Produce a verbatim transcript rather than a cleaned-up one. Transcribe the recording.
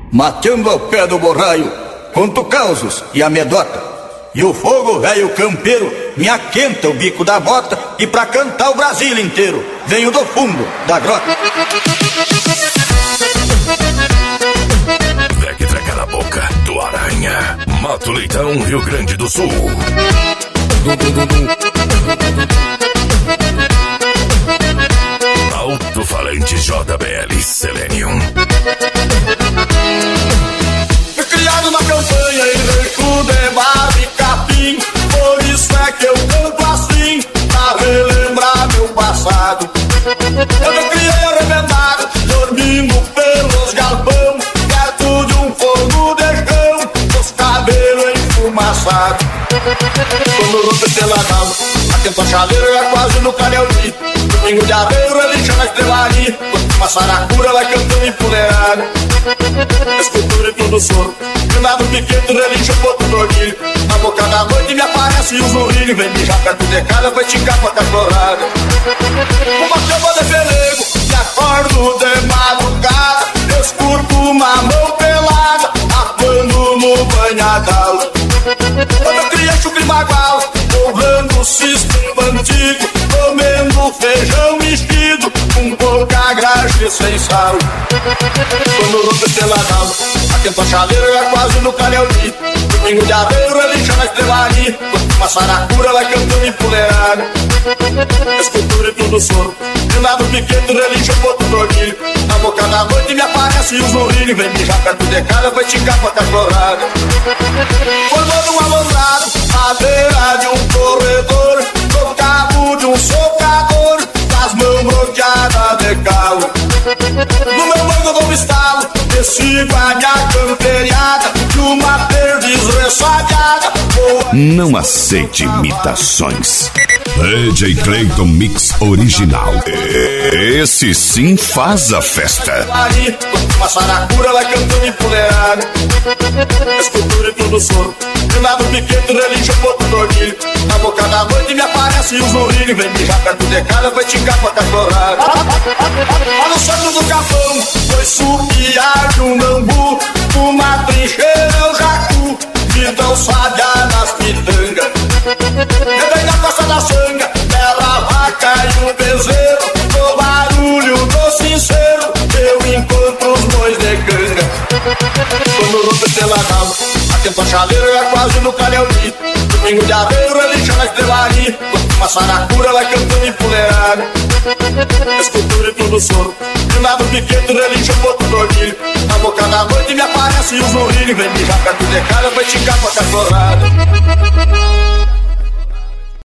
mateando ao pé do borraio, conto causos e amedota. E o fogo velho campeiro me aquenta o bico da bota, e pra cantar o Brasil inteiro venho do fundo da grota. Drag Drag na boca do Aranha, Mato Leitão, Rio Grande do Sul. Alto-falante J B L Selenium. Fui criado na campanha em reco de barro e capim, por isso é que eu canto assim, pra relembrar meu passado. Eu me criei arrebentado, dormindo pelos galpão, perto de um fogo de chão, os cabelos enfumaçados. Quando o rompe pela calma, atento a chaleira já quase no canelzinho. Domingo de aveiro, relincha na estrelaria, uma saracura vai cantando empoleirada. Escultura e tudo soro, granado piquete, relincha o ponto do orgulho. Na boca da noite me aparece o zurrilho, vem mijar perto de casa, vai ticar pra cachorrada. Uma chama de pelego, me acordo de madrugada, eu escuto uma mão pelada, atuando no banhadal. Quando eu criei chucre bagual, honrando o sistema antigo, comendo feijão mexido, com pouca graxa e sem sal. Quando rompe pela calma, atento a chaleira já quase no canelzinho. Domingo de aveiro, relincha na estrelaria, uma saracura vai cantando empoleirada. Escultura e tudo soro, granado piquete, relincha o ponto do orgulho. Na boca da noite me aparece o zurrilho, vem mijar perto de casa, vai ticar pra cachorrada. Formando um alombrado, madeira de um corredor, no cabo de um socador, das mãos rodeadas de calo. No meu banco eu dou um estalo, desci com a minha camperiada, de uma perdiz ressabiada. Não aceite imitações. D J Clayton Mix Original. Esse sim faz a festa. Uma saracura vai cantando empoleirada. Escultura e tudo soro, granado piquete, relincha o ponto do orgulho. Na boca da noite me aparece o zurrilho, vem mijar perto de casa, vai ticar pra cachorrada. Lá no centro do capão, foi supiar de um bambu, uma trincheira eu jacu, então sabiá nas pitangas. Eu venho na costa da sanga, bela vaca e um bezerro, no barulho do sincero, eu encontro os bois de canga. Quando rompe pela calma, atento a chaleira já quase no canelzinho. Domingo de aveiro, relincha na estrelaria, uma saracura vai cantando empoleirada. Escultura e tudo soro, granado piquete, relincha o ponto do orgulho. Na boca da noite me aparece o zurrilho, vem mijar perto de casa, vai ticar pra cachorrada.